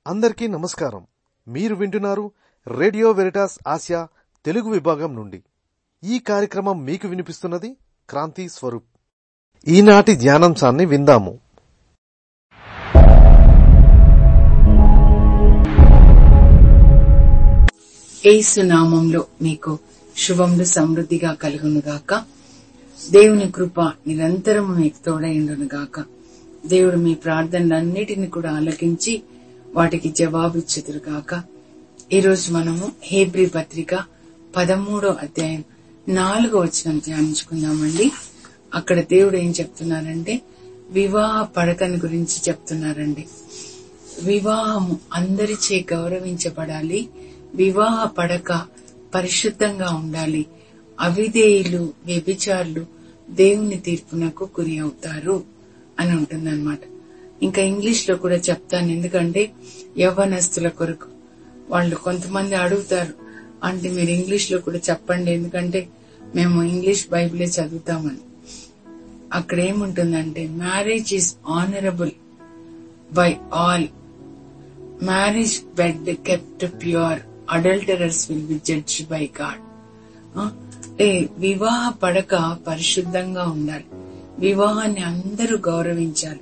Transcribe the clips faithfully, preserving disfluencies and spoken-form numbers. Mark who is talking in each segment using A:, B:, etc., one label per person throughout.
A: అందరికీ నమస్కారం. మీరు వింటున్నారు రేడియో వెరిటాస్ ఆసియా తెలుగు విభాగం నుండి. ఈ కార్యక్రమం మీకు వినిపిస్తున్నది క్రాంతి స్వరూప్. ఈనాటి ధ్యానాంశాన్ని విందాము.
B: యేసు నామంలో మీకు శుభములు సమృద్ధిగా కలుగునుగాక. దేవుని కృప నిరంతరము మీకు తోడైండునుగాక. దేవుడు మీ ప్రార్థనలన్నిటిని కూడా ఆలకించి వాటికి జవాబిచ్చుదురుగాక. ఈరోజు మనము హెబ్రీ పత్రిక పదమూడో అధ్యాయం నాలుగో వచనం ధ్యానించుకుందామండి. అక్కడ దేవుడు ఏం చెప్తున్నారంటే వివాహ పడకని గురించి చెప్తున్నారండి. వివాహము అందరిచే గౌరవించబడాలి. వివాహ పడక పరిశుద్ధంగా ఉండాలి. అవిధేయులు, వ్యభిచారులు దేవుని తీర్పునకు గురి అవుతారు అని ఉంటుందన్నమాట. ఇంకా ఇంగ్లీష్ లో కూడా చెప్తాను, ఎందుకంటే యవ్వనస్తుల కొరకు వాళ్ళు కొంతమంది అడుగుతారు, అంటే మీరు ఇంగ్లీష్ లో కూడా చెప్పండి, ఎందుకంటే మేము ఇంగ్లీష్ బైబిలే చదువుతామని. అక్కడ ఏముంటుందంటే marriage is honourable by all, marriage bed kept pure, adulterers will be judged by God. అంటే వివాహ పడక పరిశుద్ధంగా ఉండాలి. వివాహాన్ని అందరూ గౌరవించాలి.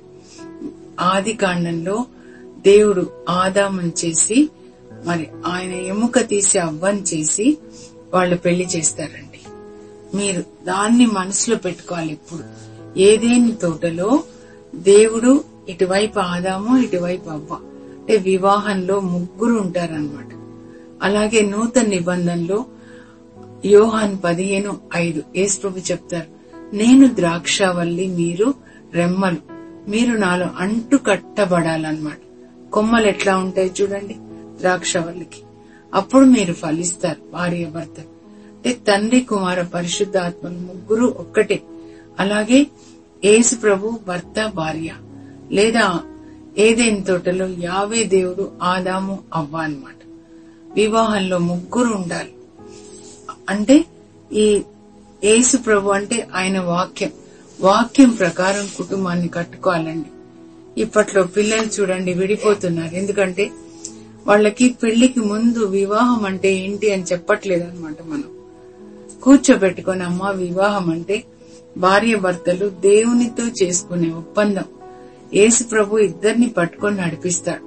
B: ఆది కాండంలో దేవుడు ఆదామును చేసి మరి ఆయన ఎముక తీసి అవ్వని చేసి వాళ్ళు పెళ్లి చేస్తారండి. మీరు దాన్ని మనసులో పెట్టుకోవాలి. ఇప్పుడు ఏదేని తోటలో దేవుడు ఇటువైపు ఆదాము, ఇటువైపు అవ్వ, అంటే వివాహంలో ముగ్గురు ఉంటారన్నమాట. అలాగే నూతన నిబంధనలో యోహాను పదిహేను ఐదు యేసు ప్రభు చెప్తారు, నేను ద్రాక్షావల్లి, మీరు రెమ్మలు, మీరు నాలో అంటు కట్టబడాలన్నమాట. కొమ్మలు ఎట్లా ఉంటాయి చూడండి ద్రాక్షవల్లికి, అప్పుడు మీరు ఫలిస్తారు భార్య భర్త. అంటే తండ్రి కుమార పరిశుద్ధ ఆత్మలు ముగ్గురు ఒక్కటే. అలాగే యేసు ప్రభు భర్త భార్య, లేదా ఏదైనా తోటలో యావే దేవుడు ఆదాము అవ్వ అన్నమాట. వివాహంలో ముగ్గురు ఉండాలి. అంటే ఈ యేసు ప్రభు అంటే ఆయన వాక్యం, వాక్యం ప్రకారం కుటుంబాన్ని కట్టుకోవాలండి. ఇప్పట్లో పిల్లలు చూడండి విడిపోతున్నారు, ఎందుకంటే వాళ్ళకి పెళ్లికి ముందు వివాహం అంటే ఏంటి అని చెప్పట్లేదు అనమాట. మనం కూర్చోబెట్టుకుని అమ్మా వివాహం అంటే భార్య భర్తలు దేవునితో చేసుకునే ఒప్పందం. యేసు ప్రభు ఇద్దరిని పట్టుకొని నడిపిస్తాడు.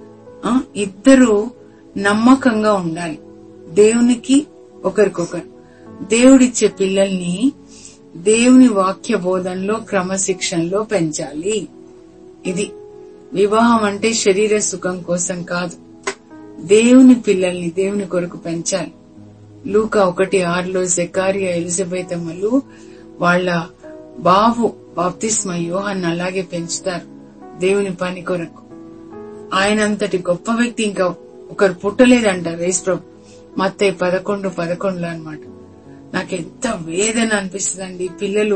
B: ఇద్దరు నమ్మకంగా ఉండాలి దేవునికి ఒకరికొకరు. దేవుడిచ్చే పిల్లల్ని దేవుని వాక్య బోధనలో క్రమశిక్షణలో పెంచాలి. ఇది వివాహం అంటే శరీర సుఖం కోసం కాదు, దేవుని పిల్లల్ని దేవుని కొరకు పెంచాలి. లూకా ఒకటి ఆరులో జకరియా ఎలిజబెతమ్మలు వాళ్ళ బాబు బాప్తిస్మ యోహాన్ని అలాగే పెంచుతారు దేవుని పని కొరకు. ఆయనంతటి గొప్ప వ్యక్తి ఇంకా ఒకరు పుట్టలేదంటారు యేసు ప్రభు, మత్తయి పదకొండు పదకొండులో అనమాట. నాకు ఎంత వేదన అనిపిస్తుందండి. పిల్లలు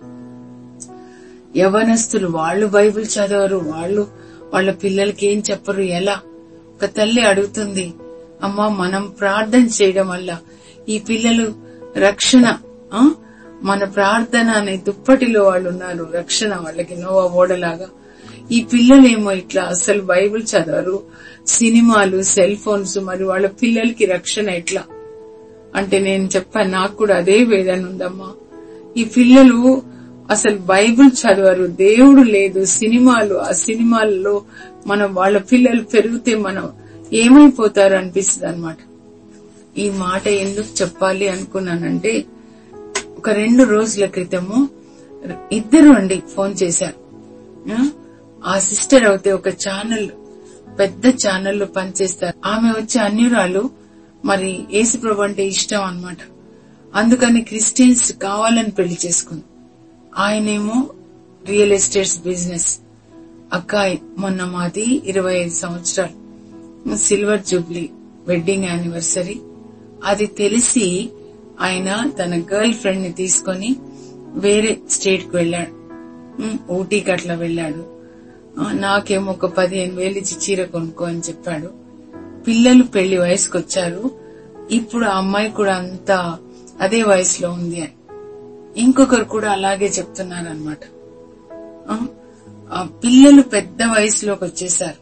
B: యవనస్తులు వాళ్ళు బైబిల్ చదవరు, వాళ్ళు వాళ్ళ పిల్లలకి ఏం చెప్పరు. ఎలా? ఒక తల్లి అడుగుతుంది, అమ్మా మనం ప్రార్థన చేయడం వల్ల ఈ పిల్లలు రక్షణ, మన ప్రార్థన అనే దుప్పటిలో వాళ్ళు ఉన్నారు, రక్షణ వాళ్ళకి నోవా ఓడలాగా. ఈ పిల్లలేమో ఇట్లా అసలు బైబిల్ చదవరు, సినిమాలు, సెల్ ఫోన్స్, మరి వాళ్ళ పిల్లలకి రక్షణ ఎట్లా అంటే నేను చెప్పాను, నాకు కూడా అదే వేదన ఉందమ్మా. ఈ పిల్లలు అసలు బైబిల్ చదవరు, దేవుడు లేదు, సినిమాలు, ఆ సినిమాల్లో మనం వాళ్ళ పిల్లలు పెరిగితే మనం ఏమైపోతారు అనిపిస్తుంది అనమాట. ఈ మాట ఎందుకు చెప్పాలి అనుకున్నానంటే, ఒక రెండు రోజుల క్రితము ఇద్దరు అండి ఫోన్ చేశారు. ఆ సిస్టర్ అయితే ఒక ఛానల్, పెద్ద ఛానల్లో పనిచేస్తారు. ఆమె వచ్చి అన్యురాలు, మరి యేసు ప్రభు అంటే ఇష్టం అన్నమాట. అందుకని క్రిస్టియన్స్ కావాలని పెళ్లి చేసుకుంది. ఆయనేమో రియల్ ఎస్టేట్స్ బిజినెస్. అక్కాయ్ మొన్న మాది ఇరవై ఐదు సంవత్సరాలు సిల్వర్ జూబ్లీ వెడ్డింగ్ యానివర్సరీ. అది తెలిసి ఆయన తన గర్ల్ ఫ్రెండ్ ని తీసుకుని వేరే స్టేట్ కు వెళ్లాడు, ఊటీకి అట్లా వెళ్లాడు. నాకేమో ఒక పదిహేను వేలు ఇచ్చి చీర కొనుక్కో అని చెప్పాడు. పిల్లలు పెళ్లి వయసుకు వచ్చారు. ఇప్పుడు ఆ అమ్మాయి కూడా అంతా అదే వయసులో ఉంది అని ఇంకొకరు కూడా అలాగే చెప్తున్నారనమాట. ఆ పిల్లలు పెద్ద వయసులోకి వచ్చేసారు.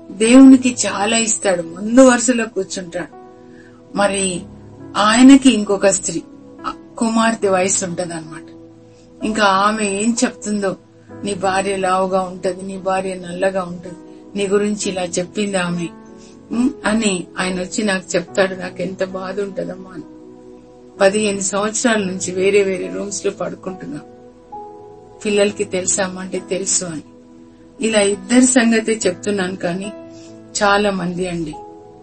B: దేవునికి చాలా ఇస్తాడు, ముందు వరుసలో కూర్చుంటాడు. మరి ఆయనకి ఇంకొక స్త్రీ కుమార్తె వయసు ఉంటది అనమాట. ఇంకా ఆమె ఏం చెప్తుందో, నీ భార్య లావుగా ఉంటది, నీ భార్య నల్లగా ఉంటది, నీ గురించి ఇలా చెప్పింది ఆమె అని ఆయన వచ్చి నాకు చెప్తాడు. నాకు ఎంత బాధ ఉంటదమ్మా అని. పదిహేను సంవత్సరాల నుంచి వేరే వేరే రూమ్స్ లో పడుకుంటున్నా. పిల్లలకి తెలుసామా అంటే తెలుసు అని. ఇలా ఇద్దరి సంగతే చెప్తున్నాను. కానీ చాలా మంది అండి,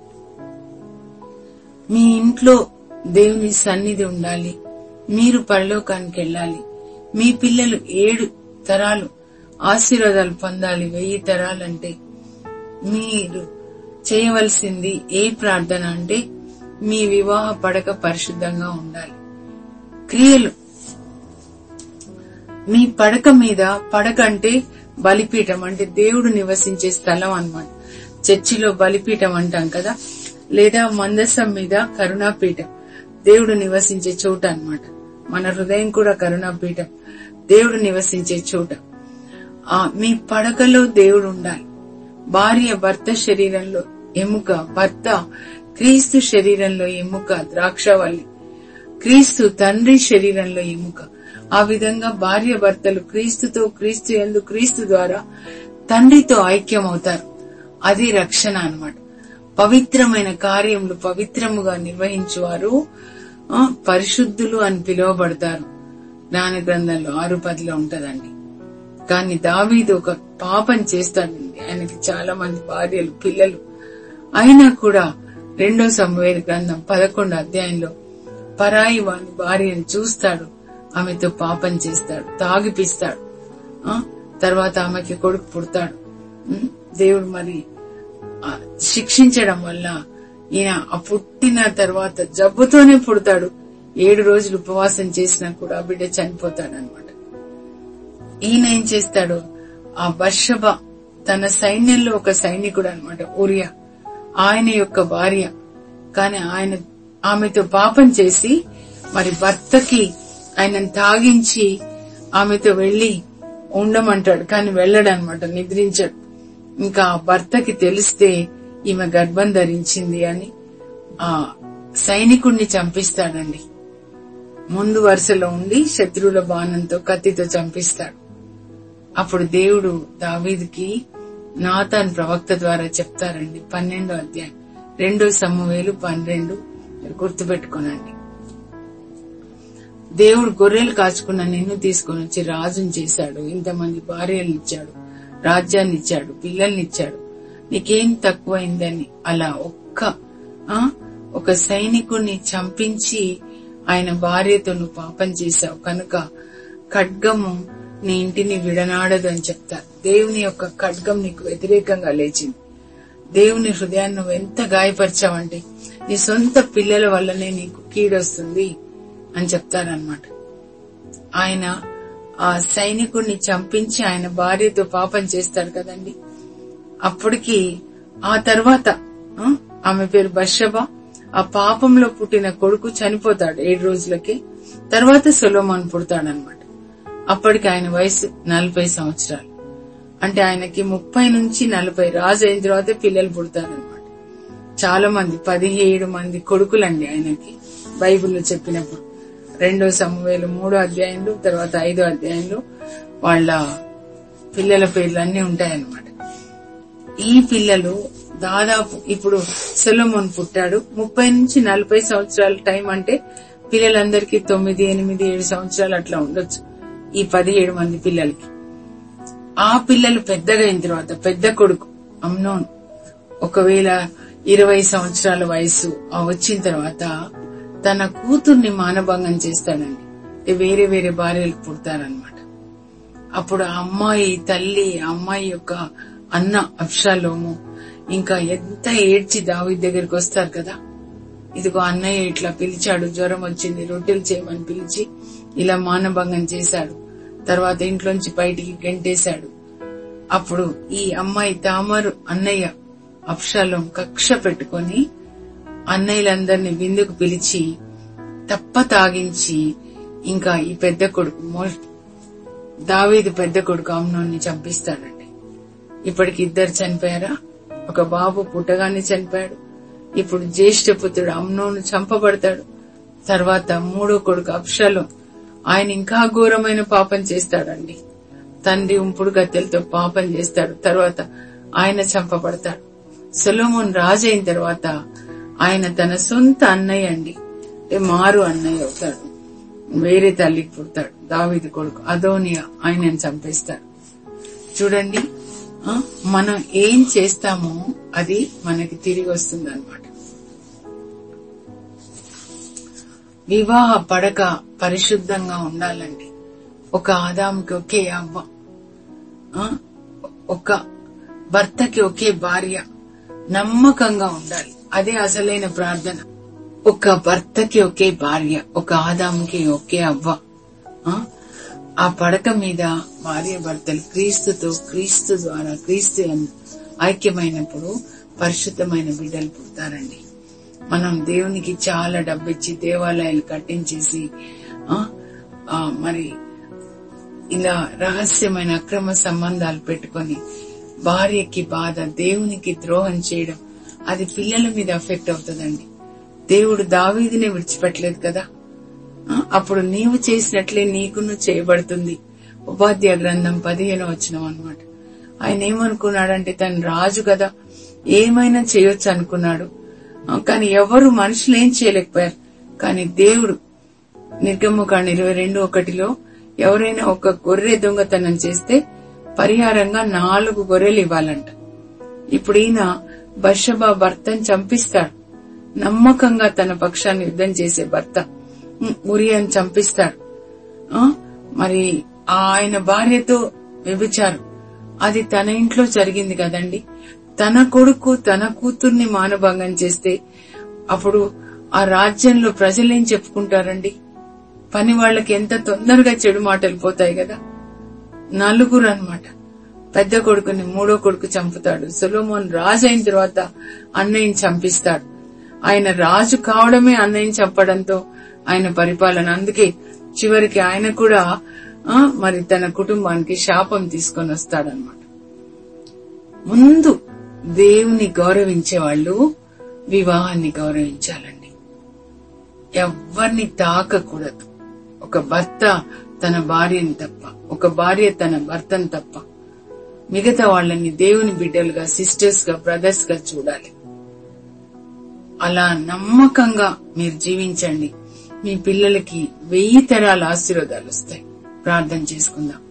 B: మీ ఇంట్లో దేవుని సన్నిధి ఉండాలి, మీరు పరలోకానికి వెళ్ళాలి, మీ పిల్లలు ఏడు తరాలు ఆశీర్వాదాలు పొందాలి, వెయ్యి తరాలంటే మీరు చేయవలసింది ఏ ప్రార్థన అంటే మీ వివాహ పడక పరిశుద్ధంగా ఉండాలి. క్రియలు మీ పడక మీద, పడక అంటే బలిపీఠం అంటే దేవుడు నివసించే స్థలం అన్నమాట. చర్చిలో బలిపీఠం అంటాం కదా, లేదా మందసం మీద కరుణాపీఠం, దేవుడు నివసించే చోట అన్నమాట. మన హృదయం కూడా కరుణాపీఠం, దేవుడు నివసించే చోట. ఆ మీ పడకలో దేవుడు ఉండాలి. భార్య భర్త శరీరంలో ఎముక, భర్త క్రీస్తు శరీరంలో ఎముక, ద్రాక్షవల్లి క్రీస్తు తండ్రి శరీరంలో ఎముక. ఆ విధంగా భార్య భర్తలు క్రీస్తుతో, క్రీస్తు యందు, క్రీస్తు ద్వారా తండ్రితో ఐక్యమవుతారు. అది రక్షణ అన్నమాట. పవిత్రమైన కార్యములు పవిత్రముగా నిర్వహించువారు పరిశుద్ధులు అని పిలువబడతారు. జ్ఞాన గ్రంథంలో ఆరు పదిలో ఉంటదండి. కానీ దావీదు ఒక పాపం చేస్తాడండి. ఆయనకి చాలా మంది భార్యలు, పిల్లలు అయినా కూడా రెండో సమూయేలు గ్రంథం పదకొండు అధ్యాయంలో పరాయి వాని భార్యను చూస్తాడు, ఆమెతో పాపం చేస్తాడు, తాగిపిస్తాడు. తర్వాత ఆమెకి కొడుకు పుడతాడు. దేవుడు మరి శిక్షించడం వల్ల ఈయన ఆ పుట్టిన తర్వాత జబ్బుతోనే పుడతాడు. ఏడు రోజులు ఉపవాసం చేసినా కూడా ఆ బిడ్డ చనిపోతాడు అనమాట. ఈయన ఏం చేస్తాడు, ఆ బర్షబ తన సైన్యంలో ఒక సైనికుడు అనమాట, ఊరియా, ఆయన యొక్క భార్య. కానీ ఆయన ఆమెతో పాపం చేసి మరి భర్తకి ఆయనను తాగించి ఆమెతో వెళ్లి ఉండమంటాడు. కానీ వెళ్ళడనమాట, నిద్రించాడు. ఇంకా భర్తకి తెలిస్తే ఈమె గర్భం ధరించింది అని ఆ సైనికుణ్ణి చంపిస్తాడండి. ముందు వరుసలో ఉండి శత్రువుల బాణంతో, కత్తితో చంపిస్తాడు. అప్పుడు దేవుడు దావీదుకి నాతాన్ ప్రవక్త ద్వారా చెప్తారండి. పన్నెండో అధ్యాయం రెండో సమూయేలు పన్నెండు, గుర్తుపెట్టుకోనండి. దేవుడు గొర్రెలు కాచుకున్న నిన్ను తీసుకొని వచ్చి రాజుని చేశాడు, ఇంతమంది భార్యలను ఇచ్చాడు, రాజ్యాన్ని ఇచ్చాడు, పిల్లల్ని ఇచ్చాడు, నీకేం తక్కువైందని అలా ఒక్క ఒక సైనికుణ్ణి చంపించి ఆయన భార్యతో నువ్వు పాపం చేశావు కనుక ఖడ్గము నీ ఇంటిని విడనాడదు అని చెప్తారు. దేవుని యొక్క ఖడ్గం నీకు వ్యతిరేకంగా లేచింది. దేవుని హృదయాన్ని నువ్వు ఎంత గాయపరిచావంటే నీ సొంత పిల్లల వల్లనే నీకు కీడొస్తుంది అని చెప్తారనమాట. ఆయన ఆ సైనికుడిని చంపించి ఆయన భార్యతో పాపం చేస్తాడు కదండి. అప్పటికి ఆ తర్వాత ఆమె పేరు బర్షబ, ఆ పాపంలో పుట్టిన కొడుకు చనిపోతాడు ఏడు రోజులకి. తర్వాత సొలొమోను పుడతాడనమాట. అప్పటికి ఆయన వయసు నలభై సంవత్సరాలు. అంటే ఆయనకి ముప్పై నుంచి నలభై రాజు అయిన తర్వాత పిల్లలు పుడతారనమాట. చాలా మంది, పదిహేడు మంది కొడుకులండి ఆయనకి బైబిల్లో చెప్పినప్పుడు. రెండో సమూయేలు మూడో అధ్యాయంలో, తర్వాత ఐదో అధ్యాయంలో వాళ్ళ పిల్లల పేర్లు అన్ని ఉంటాయన్నమాట. ఈ పిల్లలు దాదాపు ఇప్పుడు సొలొమోను పుట్టాడు, ముప్పై నుంచి నలభై సంవత్సరాల టైం అంటే పిల్లలందరికీ తొమ్మిది ఎనిమిది ఏడు సంవత్సరాలు అట్లా ఉండొచ్చు ఈ పదిహేడు మంది పిల్లలకి. ఆ పిల్లలు పెద్దగా అయిన తర్వాత పెద్ద కొడుకు అమ్నోను ఒకవేళ ఇరవై సంవత్సరాల వయసు వచ్చిన తర్వాత తన కూతుర్ని మానభంగం చేస్తాడండి. వేరే వేరే భార్యలు పుడతారనమాట. అప్పుడు ఆ అమ్మాయి తల్లి, అమ్మాయి యొక్క అన్న అబ్షాలోము ఇంకా ఎంత ఏడ్చి దావీదు దగ్గరికి వస్తారు కదా. ఇదిగో అన్నయ్య ఇట్లా పిలిచాడు, జ్వరం వచ్చింది, రొట్టెలు చేయమని పిలిచి ఇలా మానభంగం చేశాడు, తర్వాత ఇంట్లోంచి బయటికి గెంటేశాడు. అప్పుడు ఈ అమ్మాయి తామారు అన్నయ్య అబ్షాలోం కక్ష పెట్టుకుని అన్నయ్యలందరినీ విందుకు పిలిచి తప్ప తాగించి ఇంకా ఈ పెద్ద కొడుకు దావీదు పెద్ద కొడుకు అమ్నోన్ని చంపిస్తాడండి. ఇప్పటికి ఇద్దరు చనిపోయారా? ఒక బాబు పుట్టగానే చనిపోయాడు. ఇప్పుడు జ్యేష్ఠ పుత్రుడు అమ్నోను చంపబడతాడు. తర్వాత మూడో కొడుకు అబ్షాలోం, ఆయన ఇంకా ఘోరమైన పాపం చేస్తాడండి. తండ్రి ఉంపుడు గత్తెలతో పాపం చేస్తాడు. తర్వాత ఆయన చంపబడతాడు. సొలొమోన్ రాజు అయిన తర్వాత ఆయన తన సొంత అన్నయ్య అండి మారు అన్నయ్య అవుతాడు. వేరే తల్లికి పుడతాడు. దావీదు కొడుకు అదోనియా ఆయనను చంపేస్తాడు. చూడండి, మనం ఏం చేస్తామో అది మనకి తిరిగి వస్తుంది అన్నమాట. వివాహ పడక పరిశుద్ధంగా ఉండాలండి. ఒక ఆదాముకి ఒకే అవ్వ, ఒక భర్తకి ఒకే భార్య నమ్మకంగా ఉండాలి. అదే అసలైన ప్రార్థన. ఒక భర్తకి ఒకే భార్య, ఒక ఆదాముకి ఒకే అవ్వ. ఆ పడక మీద భార్య భర్తలు క్రీస్తుతో, క్రీస్తు ద్వారా క్రీస్తు ఐక్యమైనప్పుడు పరిశుద్ధమైన బిడ్డలు పుడతారండి. మనం దేవునికి చాలా డబ్బిచ్చి దేవాలయాలు కట్టించేసి మరి ఇలా రహస్యమైన అక్రమ సంబంధాలు పెట్టుకొని భార్యకి బాధ, దేవునికి ద్రోహం చేయడం, అది పిల్లల మీద ఎఫెక్ట్ అవుతుందండి. దేవుడు దావీదునే విడిచిపెట్టలేదు కదా. అప్పుడు నీవు చేసినట్లే నీకును చేయబడుతుంది. ఉపాధ్యాయ గ్రంథం పదిహేను వచనం అన్నమాట. ఆయన ఏమనుకున్నాడంటే తను రాజు కదా, ఏమైనా చేయొచ్చు అనుకున్నాడు. కానీ ఎవరు మనుషులు ఏం చేయలేకపోయారు. కానీ దేవుడు నిర్గమకాండ ఇరవై రెండు ఒకటిలో ఎవరైనా ఒక గొర్రె దొంగతనం చేస్తే పరిహారంగా నాలుగు గొర్రెలు ఇవ్వాలంట. ఇప్పుడు ఈయన బర్షబా భర్తను చంపిస్తాడు. నమ్మకంగా తన పక్షాన్ని యుద్ధం చేసే భర్త ఉరియాని చంపిస్తాడు. మరి ఆయన భార్యతో వ్యభిచారం, అది తన ఇంట్లో జరిగింది కదండి. తన కొడుకు తన కూతుర్ని మానభంగం చేస్తే అప్పుడు ఆ రాజ్యంలో ప్రజలేం చెప్పుకుంటారండి? పని వాళ్లకి ఎంత తొందరగా చెడు మాటలు పోతాయి కదా. నలుగురు అన్నమాట. పెద్ద కొడుకుని మూడో కొడుకు చంపుతాడు. సొలొమోన్ రాజు అయిన తర్వాత అన్నయ్యని చంపిస్తాడు. ఆయన రాజు కావడమే అన్నయ్యని చంపడంతో ఆయన పరిపాలన, అందుకే చివరికి ఆయన కూడా మరి తన కుటుంబానికి శాపం తీసుకొని వస్తాడనమాట. ముందు దేవుని గౌరవించే వాళ్ళు వివాహాన్ని గౌరవించాలండి. ఎవ్వరిని తాకకూడదు. ఒక భర్త తన భార్యని తప్ప, ఒక భార్య తన భర్తను తప్ప మిగతా వాళ్ళని దేవుని బిడ్డలుగా, సిస్టర్స్ గా, బ్రదర్స్ గా చూడాలి. అలా నమ్మకంగా మీరు జీవించండి. మీ పిల్లలకి వెయ్యి తరాల ఆశీర్వాదాలు వస్తాయి. ప్రార్థన చేసుకుందాం.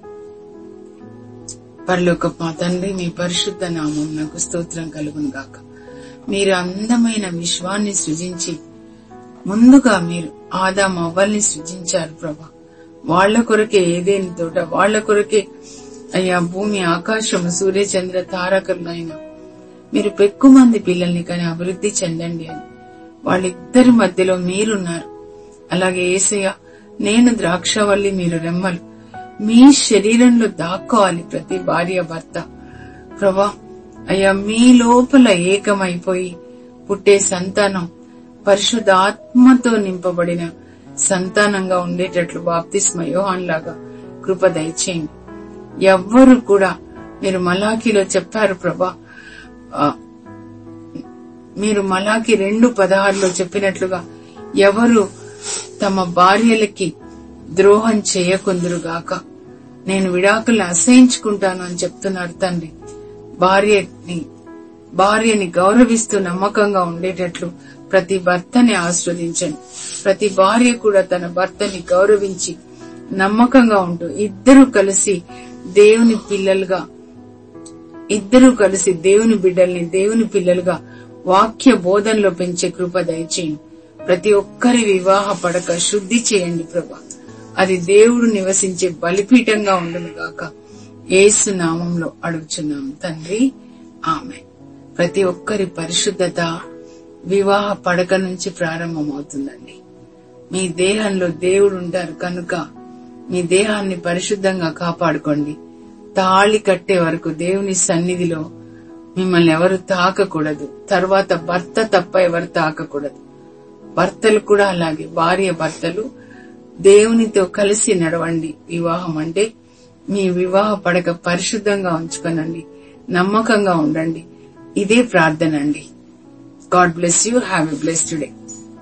B: పరలోకపు మా తండ్రి, మీ పరిశుద్ధ నామం నాకు స్తోత్రం కలుగును గాక. మీరు అందమైన విశ్వాన్ని సృజించి ముందుగా మీరు ఆదాం అవ్వల్ని సృజించారు ప్రభా. వాళ్ల కొరకే ఏదేని తోట, వాళ్ల కొరకే అయ్యా భూమి, ఆకాశము, సూర్య చంద్ర తారకులైనా మీరు పెక్కు మంది పిల్లల్ని కానీ అభివృద్ధి చెందండి అని వాళ్ళిద్దరి మధ్యలో మీరున్నారు. అలాగే యేసయ్య, నేను ద్రాక్షవల్లి, మీరు రెమ్మలు, మీ శరీరంలో దాక్కోవాలి ప్రతి భార్య భర్త ప్రభా. అయ్యా మీ లోపల ఏకమైపోయి పుట్టే సంతానం పరిశుద్ధ ఆత్మతో నింపబడిన సంతానంగా ఉండేటట్లు బాప్తిస్మ యోహాన్ లాగా కృప దయచేయండి. ఎవ్వరు కూడా మీరు మలాఖీలో చెప్పారు ప్రభా, మీరు మలాఖీ రెండు పదహారులో చెప్పినట్లుగా ఎవరు తమ భార్యలకి ద్రోహం చేయకుందురుగాక, నేను విడాకుల్ని అసహించుకుంటాను అని చెప్తున్నారు తండ్రి. భార్యని భార్యని గౌరవిస్తూ నమ్మకంగా ఉండేటట్లు ప్రతి భర్తని ఆస్వాదించండి. ప్రతి భార్య కూడా తన భర్తని గౌరవించి నమ్మకంగా ఉంటూ ఇద్దరు కలిసి దేవుని పిల్లలుగా, ఇద్దరు కలిసి దేవుని బిడ్డల్ని దేవుని పిల్లలుగా వాక్య బోధనలో పెంచే కృప దయచేయండి. ప్రతి ఒక్కరి వివాహ పడక శుద్ధి చేయండి ప్రభా. అది దేవుడు నివసించే బలిపీఠంగా ఉండును గాక. యేసు నామంలో అడుగుచున్నాం తండ్రి, ఆమెన్. ప్రతి ఒక్కరి పరిశుద్ధత వివాహ పడక నుంచి ప్రారంభమవుతుందండి. మీ దేహంలో దేవుడు ఉంటారు కనుక మీ దేహాన్ని పరిశుద్ధంగా కాపాడుకోండి. తాళి కట్టే వరకు దేవుని సన్నిధిలో మిమ్మల్ని ఎవరు తాకకూడదు. తర్వాత భర్త తప్ప ఎవరు తాకకూడదు. భర్తలు కూడా అలాగే, భార్య భర్తలు దేవునితో కలిసి నడవండి. వివాహం అంటే మీ వివాహ పడక పరిశుద్ధంగా ఉంచుకోనండి, నమ్మకంగా ఉండండి. ఇదే ప్రార్థన అండి. God bless you. Have a blessed day.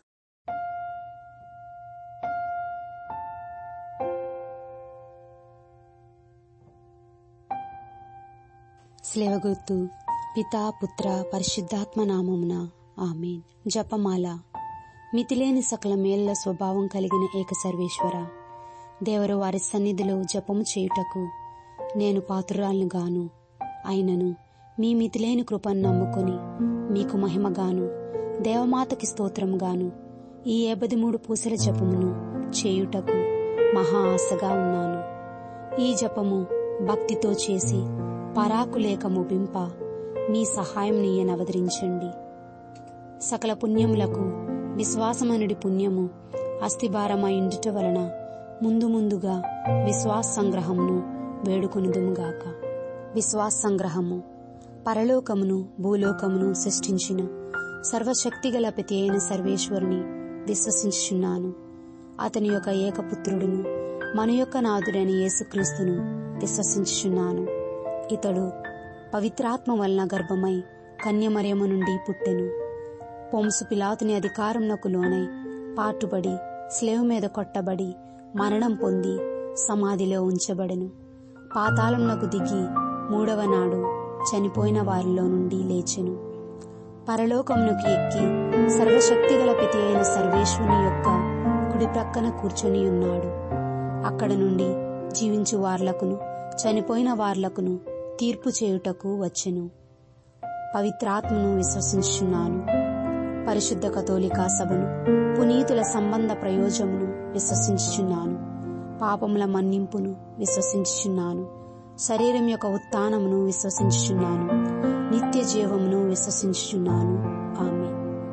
C: స్లేవగుర్తు పితా పుత్ర పరిశుద్ధాత్మ నామమున ఆమేన్. జపమాల. మితిలేని సకల మేళ్ల స్వభావం కలిగిన ఏక సర్వేశ్వర, దేవరు వారి సన్నిధిలో జపము చేయుటకు నేను పాత్రురాలను గాను. అయినను మీ మితిలేని కృపను నమ్ముకొని మీకు మహిమగాను దేవమాతకి స్తోత్రముగాను ఈ ఏబది మూడు పూసల జపమును చేయుటకు మహా ఆశగా ఉన్నాను. ఈ జపము భక్తితో చేసి పరాకులేక ముగింప మీ సహాయం నీయనవదరించండి. సకల పుణ్యములకు విశ్వాసమనుడి పుణ్యము అస్థిభారమైండుట వలన ముందు ముందుగా విశ్వాస సంగ్రహమును వేడుకొనుదుముగాక. విశ్వాస సంగ్రహము. పరలోకమును భూలోకమును సృష్టించిన సర్వశక్తిగల ప్రతి అయిన సర్వేశ్వరుని విశ్వసించుచున్నాను. అతని యొక్క ఏకపుత్రుడును మన యొక్క నాథుడైన యేసుక్రీస్తును విశ్వసించుచున్నాను. ఇతడు పవిత్రాత్మ వలన గర్భమై కన్యమరియము నుండి పుట్టెను. పొంసు పిలాతుని అధికారమునకు లోనై పాటుబడి స్లేవ్ మీద కొట్టబడి మరణం పొంది సమాధిలో ఉంచబడెను. పాతాళమునకు దిగి మూడవ నాడు చనిపోయిన వారిలో నుండి లేచెను. పరలోకమునకు ఎక్కి సర్వశక్తిగల ప్రతి అయిన సర్వేశ్వరుని యొక్క కుడి ప్రక్కన కూర్చొని ఉన్నాడు. అక్కడ నుండి జీవించు వార్లకును చనిపోయిన వార్లకును తీర్పు చేయుటకు వచ్చెను. పవిత్రాత్మను విశ్వసించుచున్నాను. పరిశుద్ధ కథోలికా సభను పునీతుల సంబంధ ప్రయోజమును విశ్వసించుచున్నాను. పాపముల మన్నింపును విశ్వసించుచున్నాను. శరీరం యొక్క ఉత్థానమును విశ్వసించుచున్నాను. నిత్య జీవమును విశ్వసించుచున్నాను. ఆమేన్.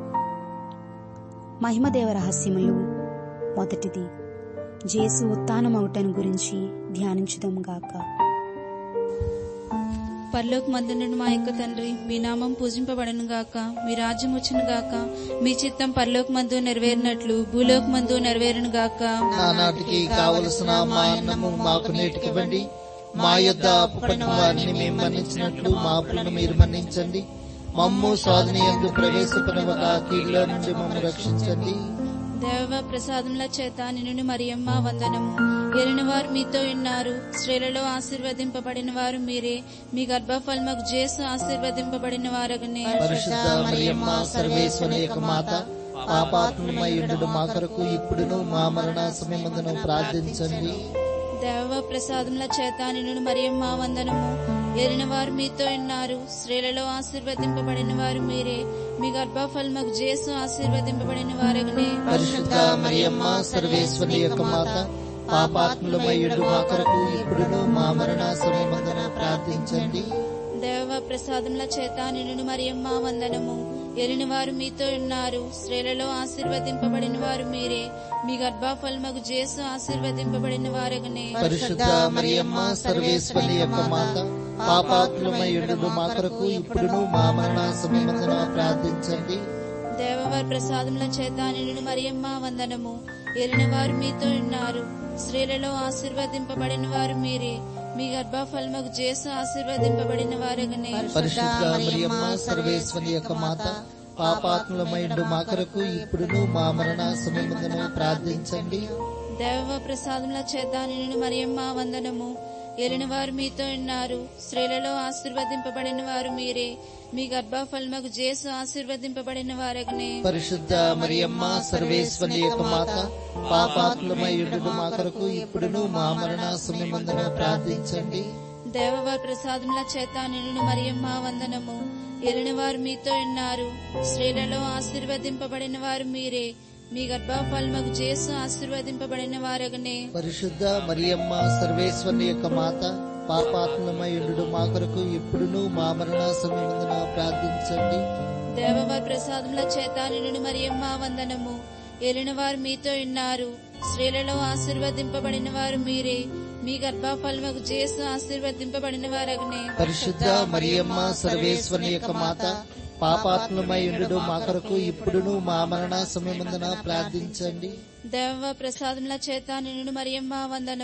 C: మహిమదేవ రహస్యములు. మొదటిది, జేసు ఉత్థానమౌటను గురించి ధ్యానించుదాం గాక.
D: పరలోకమందున్న మా యొక్క తండ్రి, మీ నామం పూజింపబడను గాక, మీ రాజ్యం వచ్చును గాక, మీ చిత్తం పరలోకమందు నెరవేరినట్లు భూలోకమందు నెరవేరును గాక.
E: నానాటికి కావలసిన మా అన్నము మాకు నేటికివ్వండి. మా యొద్ద అప్పుపడిన వారిని మేము మన్నించినట్లు మా అప్పులను మీరు మన్నించండి. మమ్ము స్వాధీనందు ప్రవేశపడవక కీళ్ళ నుండి మమ్ము రక్షించండి.
D: దేవ ప్రసాదముల చేత నిన్ను మరియమ్మ వందనము. ఎరిన వారు మీతో ఉన్నారు, స్త్రీలలో ఆశీర్వదింపబడిన వారు మీరే, మీ గర్భఫలముకు జేసు ఆశీర్వదింపబడిన వారగనే.
E: పరిశుద్ధ మరియమ్మ సర్వేశ్వరి యొక్క మాత, పాపాత్మయుండు మా కొరకు ఇప్పుడును మా మరణ సమయమందును ప్రార్థించండి.
D: దేవ ప్రసాదముల చేత నిన్ను మరియమ్మ వందనము. ఎరిన వారు మీతో ఉన్నారు, స్త్రీలలో ఆశీర్వదింపబడిన వారు మీరే, మీ గర్భఫలముకు జేసు ఆశీర్వదింపబడిన వారగనే.
E: పరిశుద్ధ మరియమ్మ సర్వేశ్వరి యొక్క మాత, పాపాత్ములమయ్యుడు మా కొరకు ఇప్పుడును మా మరణ సమయమందున ప్రార్థించండి.
D: దేవ ప్రసాదముల చేత నిన్ను మరియమ్మ వందనము. ఎరిన వారు మీతో ఉన్నారు, స్త్రీలలో ఆశీర్వదింపబడిన వారు మీరే, మీ గర్భఫలముకు జేసు ఆశీర్వదింపబడిన వారగనే.
E: పరిశుద్ధ మరియమ్మ సర్వేశ్వరి యొక్క మాత, పాపాత్ములమయ్యుడు మా కొరకు ఇప్పుడును మా మరణ సమయమందున ప్రార్థించండి.
D: దేవవారి ప్రసాదముల చేత నిన్ను మరియమ్మ వందనము. ఎరిన వారు మీతో ఉన్నారు, స్త్రీలలో ఆశీర్వదింపబడిన వారు మీరే, మీ గర్భఫలముకు జేసు ఆశీర్వదింపబడిన వారగనే.
E: పరిశుద్ధ మరియమ్మ సర్వేశ్వరి యొక్క మాత, పాపాత్ములమయ్యుడు మా కొరకు ఇప్పుడును మా మరణ సమయమందున ప్రార్థించండి.
D: దేవ ప్రసాదముల చేత నిన్ను మరియమ్మ వందనము. ఎరిన వారు మీతో ఉన్నారు, స్త్రీలలో ఆశీర్వదింపబడిన వారు మీరే, మీ గర్భఫలముకు జేసు ఆశీర్వదింపబడిన వారగనే.
E: పరిశుద్ధ మరియమ్మ సర్వేశ్వరి యొక్క మాత, పాపాత్ములమయ్యుడు మా కొరకు ఇప్పుడును మా మరణ సమయమందున ప్రార్థించండి.
D: దేవవారి ప్రసాదముల చేత నిన్ను మరియమ్మ వందనము. ఎరిన వారు మీతో ఉన్నారు, స్త్రీలలో ఆశీర్వదింపబడిన వారు మీరే, మీ గర్భఫలముకు జేసు ఆశీర్వదింపబడిన వారగనే.
E: పరిశుద్ధ మరియమ్మ సర్వేశ్వరి యొక్క మాత, పాపాత్ములమయ్యుడు మా కొరకు ఇప్పుడును మా మరణ సమయమందున ప్రార్థించండి.
D: దేవవారి ప్రసాదముల చేత నిన్ను మరియమ్మ వందనము. ఎరిన వారు మీతో ఉన్నారు, స్త్రీలలో ఆశీర్వదింపబడిన వారు మీరే, మీ గర్భఫలముకు జేసు ఆశీర్వదింపబడిన వారగనే.
E: పరిశుద్ధ మరియమ్మ సర్వేశ్వరి యొక్క మాత, పాపాత్ములమయ్యుడు మా కొరకు ఇప్పుడును మా మరణ సమయమందున ప్రార్థించండి.
D: దేవ ప్రసాదముల చేత నిన్ను మరియమ్మ వందనము.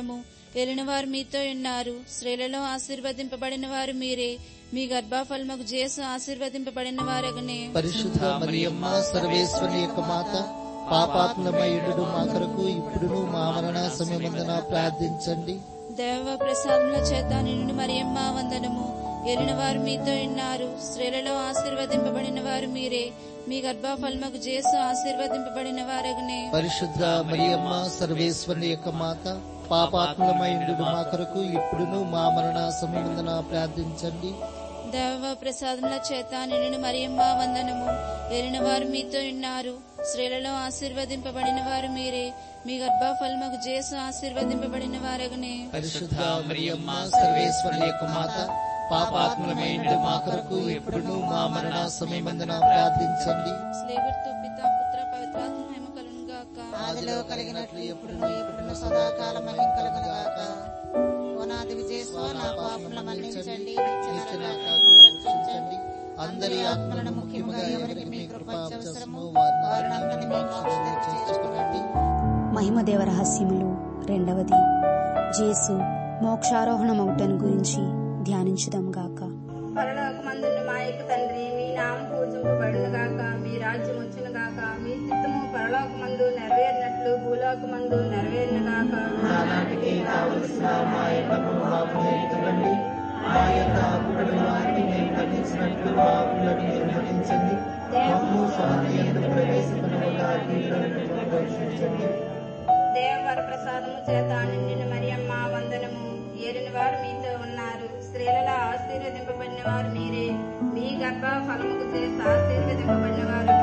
D: ఏలిన వారు మీతో ఉన్నారు. స్త్రీలలో ఆశీర్వదింపబడిన వారు మీరే. మీ గర్భఫలముకు యేసు ఆశీర్వదింపబడిన వారగనే.
E: పరిశుద్ధ మరియమ్మ సర్వేశ్వరుని యొక్క మాత, పాపాత్మయుడు మా కొరకు ఇప్పుడును మా మరణ సమయమందున ప్రార్థించండి.
D: దేవ ప్రసాదముల చేత నిన్ను మరియమ్మ వందనము. ఏలిన వారు మీతో ఉన్నారు. స్త్రీలలో ఆశీర్వదింపబడిన వారు మీరే. మీ గర్భఫలముకు యేసు ఆశీర్వదింపబడిన వారగనే.
E: పరిశుద్ధ మరియమ్మ సర్వేశ్వరుని యొక్క మాత, పాపాత్మయుడు మా కొరకు ఇప్పుడును మా మరణ సమయమందున ప్రార్థించండి.
D: దేవ ప్రసాదముల చేత నిన్ను మరియమ్మ వందనము. ఏలిన వారు మీతో ఉన్నారు. స్త్రీలలో ఆశీర్వదింపబడిన వారు మీరే. మీ గర్భఫలముకు యేసు ఆశీర్వదింపబడిన వారగనే.
E: పరిశుద్ధ మరియమ్మ సర్వేశ్వరుని యొక్క మాత, పాపాత్మయుడు మా కొరకు ఇప్పుడును మా మరణ సమయమందున ప్రార్థించండి.
D: స్లేవర్తో పితా పుత్ర పవిత్రాత్మ మహిమ కలుగును గాక.
F: ఆదిలో కలిగినట్లు ఎప్పుడును ఎప్పుడును సదాకాలం కలుగును గాక. ఓనాది విజయస్వ నా పాపములను మన్నించండి, రక్షించండి. అందరి ఆత్మలను ముఖ్యముగా ఎవరికి మీ కృప అవసరమో వారిని మీ మోక్షంలో చేర్చుకోనండి.
C: మహిమదేవ రహస్యములు రెండవది, జేసు మోక్షారోహణమౌటను గురించి ధ్యానించుదాం గాక.
G: పరలోకమందున్న మా యొక్క తండ్రి, మీ నామం పూజింపబడును గాక. మీ రాజ్యం వచ్చును గాక. మీ చిత్తము పరలోకమందు నెరవేరినట్లు భూలోకమందు నెరవేరును గాక.
E: నానాటికి కావలసిన మా యొక్కను మాకు నేర్చుకోండి. మా యొక్క అప్పుడైన వారిని మేము మన్నించినట్లు మా అప్పులను మీరు మన్నించండి. మమ్ము స్వామి యందు ప్రవేశపెట్టకుండా కీడులను రక్షించండి.
G: దేవవర ప్రసాదము చేత నిండిన మరియమ్మ వందనము. ఏలిన వారు మీతో ఉన్నారు. స్త్రీలలో ఆశీర్వదింపబడిన వారు మీరే. మీ గర్భ ఫలముకు చేసి ఆశీర్వదింపబడిన వారు.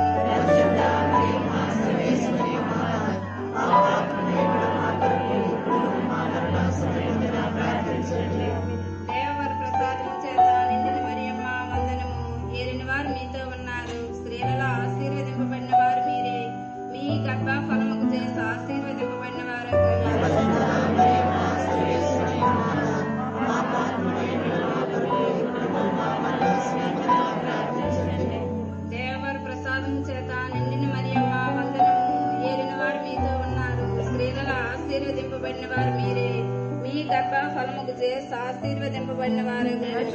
G: దేవవర ప్రసాదము చేత నిండిన మరియమ్మ వందనము. ఏలిన వారు మీతో ఉన్నారు. స్త్రీలలో ఆశీర్వదింపబడిన వారు మీరే. మీ గర్భ ఫలముకు చేసి ఆశీర్వదింపబడిన వారు. దేవవర ప్రసాదము చేత నిండిన మరియమ్మ వందనము. ఏలిన వారు మీతో ఉన్నారు. స్త్రీలలో ఆశీర్వదింపబడిన వారు మీరే. మీ గర్భ ఫలముకు చేసి ఆశీర్వదింపబడిన వారు.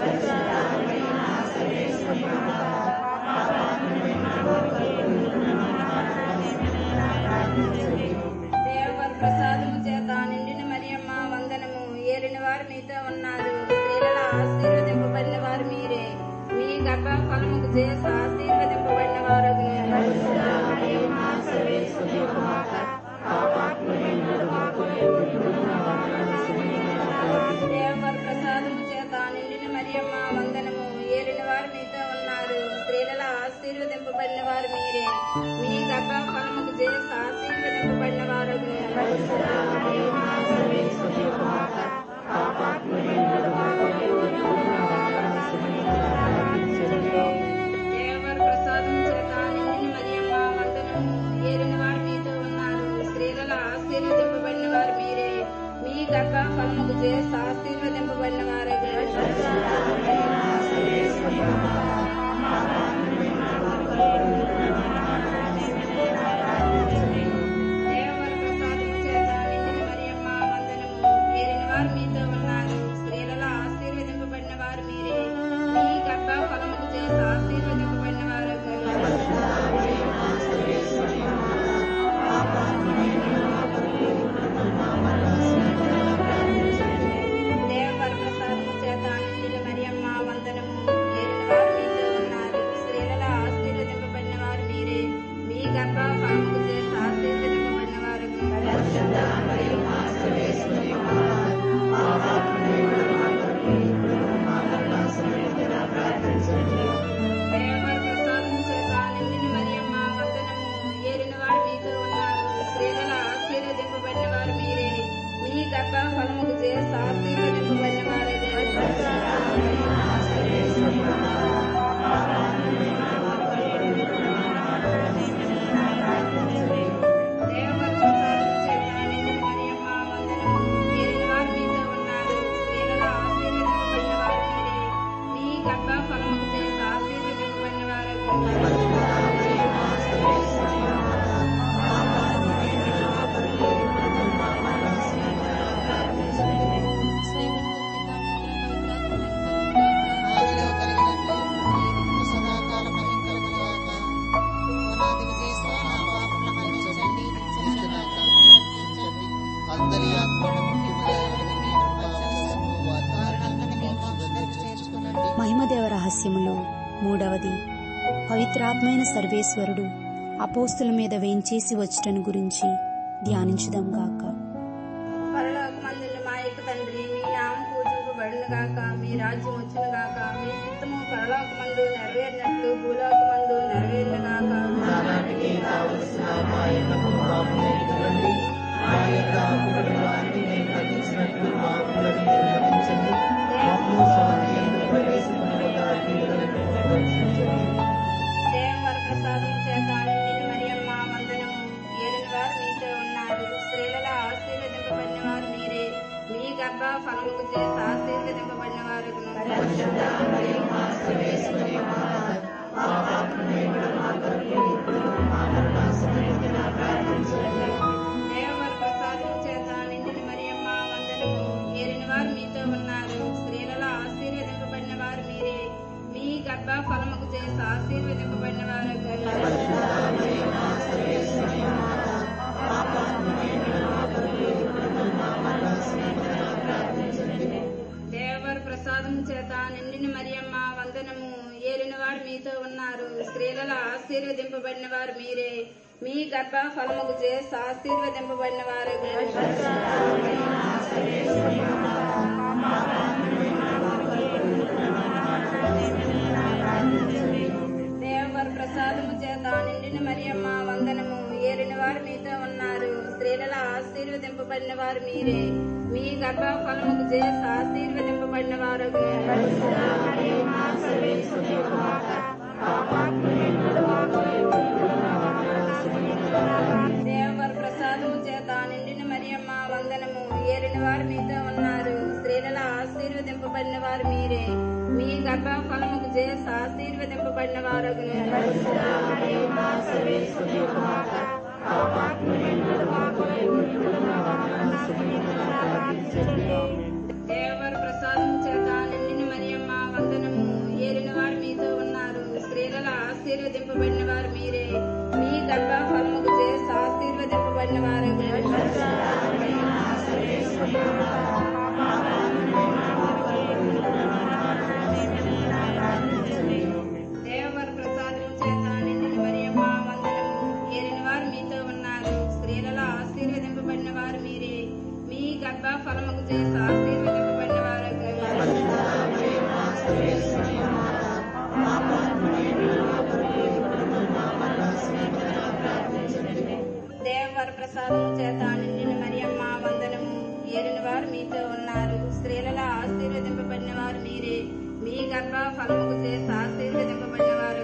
G: దేవవర ప్రసాదము చేత నిండిన మరియమ్మ వందనము. ఏలిన వారు మీతో ఉన్నారు. స్త్రీలలో ఆశీర్వదింపబడిన వారు మీరే. మీ గర్భ ఫలముకు చేసి ఆశీర్వదింపబడిన వారు. దేవవర ప్రసాదము చేత నిండిన మరియమ్మ వందనము. ఏలిన వారు మీతో ఉన్నారు. స్త్రీలలో ఆశీర్వదింపబడిన వారు మీరే. మీ గర్భ ఫలముకు చేసి ఆశీర్వదింపబడిన వారు. దేవవర ప్రసాదము చేత నిండిన మరియమ్మ వందనము. ఏలిన వారు మీతో ఉన్నారు. స్త్రీలలో ఆశీర్వదింపబడిన వారు మీరే. మీ గర్భ ఫలముకు చేసి ఆశీర్వదింపబడిన వారు. దేవవర ప్రసాదము చేత నిండిన మరియమ్మ వందనము. ఏలిన వారు మీతో ఉన్నారు.
C: రహస్యములు మూడవది, పవిత్రాత్మైన సర్వేశ్వరుడు అపోస్తుల మీద వేంచేసి వచ్చటను గురించి ధ్యానించుదాం గాక.
G: పరలోకమందున్న మా యొక్క తండ్రి, మీ నామం పూజింపబడును గాక, మీ రాజ్యం వచ్చును గాక, మీ చిత్తము పరలోకమందు నెరవేరినట్లు భూలోకమందు నెరవేరును గాక.
E: నానాటికి కావలసిన మా అన్నము మాకు నేర్చుకోండి, మా యొక్క అప్పులను వారిని మేము మన్నించినట్లు మా అప్పులను మీరు మన్నించండి. మమ్ము స్వాధీనంలో ప్రవేశింపకుండా కీడులను రక్షించండి.
G: దేవవర ప్రసాదం చేత నిన్ను మరియమ్మ వందనము. ఏలిన వారు మీతో ఉన్నారు, స్త్రీలలో ఆశీర్వదింపబడిన వారు మీరే, మీ గర్భ ఫలముకు చేసి ఆశీర్వదింపబడిన వారు. దేవవర ప్రసాదం చేత నిన్ను మరియమ్మ వందనము. ఏలిన వారు మీతో ఉన్నారు, స్త్రీలలో ఆశీర్వదింపబడిన వారు మీరే, మీ గర్భ ఫలముకు చేసి ఆశీర్వదింపబడిన వారు. దేవవర ప్రసాదం చేత నిండిన మరియమ్మ వందనము. ఏలిన వారు మీతో ఉన్నారు, స్త్రీలలో ఆశీర్వదింపబడిన వారు మీరే, మీ గర్భ ఫలముకు చేసి ఆశీర్వదింపబడిన వారు. దేవవర ప్రసాదము చేత నిండిన మరియమ్మ వందనము. ఏలిన వారు మీతో ఉన్నారు, స్త్రీలలో ఆశీర్వదింపబడిన వారు మీరే, మీ గర్భ ఫలముకు చేసి ఆశీర్వదింపబడిన వారు. దేవవర ప్రసాదము చేత నిండిన మరియమ్మ వందనము. ఏలిన వారు మీతో ఉన్నారు, స్త్రీలలో ఆశీర్వదింపబడిన వారు మీరే, మీ గర్భ ఫలముకు చేసి ఆశీర్వదింపబడిన వారు. దేవవర ప్రసాదం చేత నిండిన మరియమ్మ వందనము. ఏలిన వారు మీతో ఉన్నారు, స్త్రీలలో ఆశీర్వదింపబడిన వారు మీరే, మీ గర్భ ఫలముకు చేసి ఆశీర్వదింపబడిన వారు. దేవవర ప్రసాదం చేత నిండిన మరియమ్మ వందనము. ఏలిన వారు మీతో ఉన్నారు, స్త్రీలలో ఆశీర్వదింపబడిన వారు మీరే, మీ గర్భ ఫలముకు చేసి ఆశీర్వదింపబడిన వారు. దేవవర ప్రసాదం చేత నిండిన మరియమ్మ వందనము. ఏలిన వారు మీతో ఉన్నారు, స్త్రీలలో ఆశీర్వదింపబడిన వారు మీరే, మీ గర్భ ఫలముకు చేసి ఆశీర్వదింపబడిన వారు.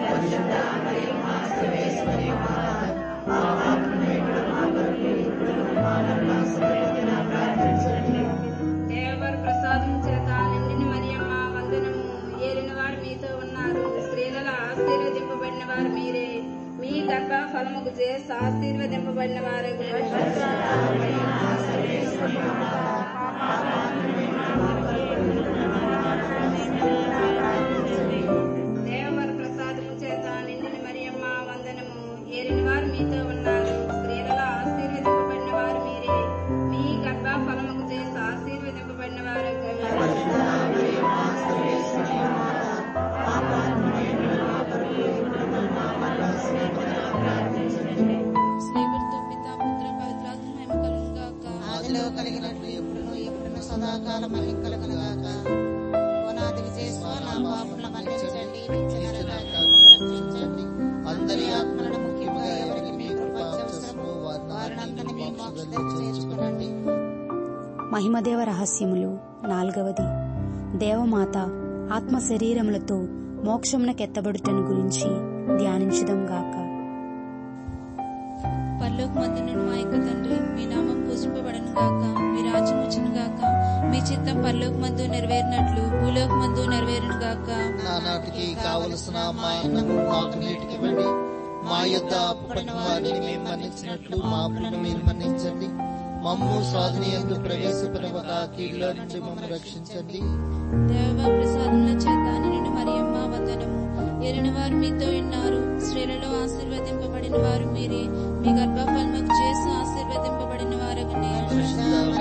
G: దేవవర ప్రసాదం చేత నిండిన మరియమ్మ వందనము. ఏలిన వారు మీతో ఉన్నారు, స్త్రీలలో ఆశీర్వదింపబడిన వారు మీరే, మీ గర్భ ఫలముకు చేసి ఆశీర్వదింపబడిన వారు. దేవవర ప్రసాదము చేత నిండిన మరియమ్మ వందనము. ఏలిన వారు మీతో ఉన్నారు, స్త్రీలలో ఆశీర్వదింపబడిన వారు మీరే, మీ గర్భ ఫలముకు చేసి ఆశీర్వదింపబడిన వారు.
D: శ్రీగురుతో పితా పుత్ర పవిత్రాత్మ మహిమ కలుగును గాక.
F: ఆదిలో కలిగినట్లు ఎప్పుడును ఎప్పుడును సదాకాలం మళ్ళీ కలుగును గాక. ఓనాది విజయస్వ నా పాపములను మన్నించండి, నిత్య నరకాగ్ని రక్షించండి. అందరి ఆత్మలను ముఖ్యంగా ఎవరికి మీ కృప అవసరమో వారినందరినీ మీ మోక్షంలో చేర్చుకోనండి.
C: మహిమదేవ రహస్యములు నాల్గవది, దేవమాత ఆత్మ శరీరములతో మోక్షమునకెత్తబడుటను గురించి ధ్యానించుదాం గాక.
D: పరలోకమందున్న మా యొక్క తండ్రి, మీ నామం పూజింపబడను గాక, మీ రాజ్యం వచ్చును గాక, మీ చిత్తం పరలోకమందు నెరవేరినట్లు భూలోకమందు నెరవేరును గాక.
E: నానాటికి కావలసిన మా అన్నము మాకు నేటికివ్వండి, మా యొద్ద అప్పుపడిన వారిని మేము మన్నించినట్లు మా అప్పులను మీరు మన్నించండి. మమ్ము స్వాధీనంలో ప్రవేశపరవక కీడులో నుంచి మమ్మల్ని రక్షించండి.
D: దేవవర ప్రసాదముల చేత నిండిన మరియమ్మ వందనము. ఏలిన వారు మీతో ఉన్నారు, స్త్రీలలో ఆశీర్వదింపబడిన వారు మీరే, మీ గర్భఫలముకు చేసి ఆశీర్వదింపబడిన వారగునే.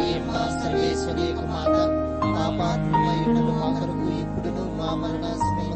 E: సర్వేశ్వరి యొక్క మాత, మా పాత్రమయుడు మా కొరకు ఇప్పుడును మా మరణ సమయమున